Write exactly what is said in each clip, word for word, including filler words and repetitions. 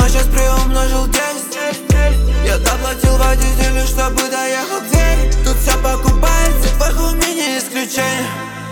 но сейчас приумножил десять. Я доплатил водителю, чтобы доехал к двери. Тут все покупается, твоих умений исключение.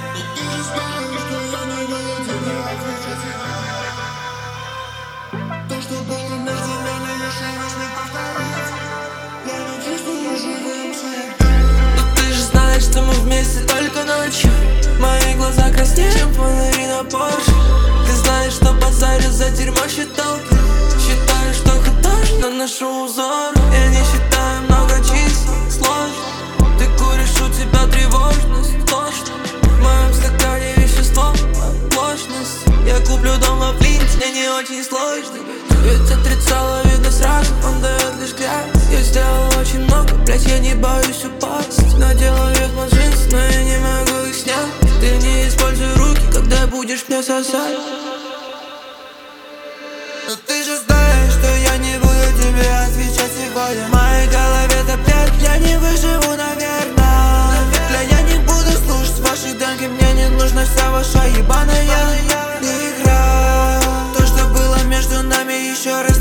То, что было между нами, еще раз не повторить. Я не чувствую живым свет. Но ты же знаешь, что мы вместе только ночью. Мои глаза краснее, чем фонари на Порше. Ты знаешь, что базарю за дерьмо считалки. Считаю, что художь, наношу узор. Я не считаю много чисел, сложно. Ты куришь, у тебя тревожность, ложно. В моем стакане вещество, ложность. Я куплю дом во Флинте, мне не очень сложно. Ведь отрицало видно сразу, он дает лишь грязь. Я сделал очень много, блять, я не боюсь упасть. Надела вверх джинсы, но я не могу их снять. Ты не используй руки, когда будешь меня сосать. Но ты же знаешь, что я не буду тебе отвечать сегодня. В моей голове топ-пять, я не выживу, наверное. Бля, я не буду слушать ваши демки, мне не нужна вся ваша ебаная игра. То, что было между нами, еще раз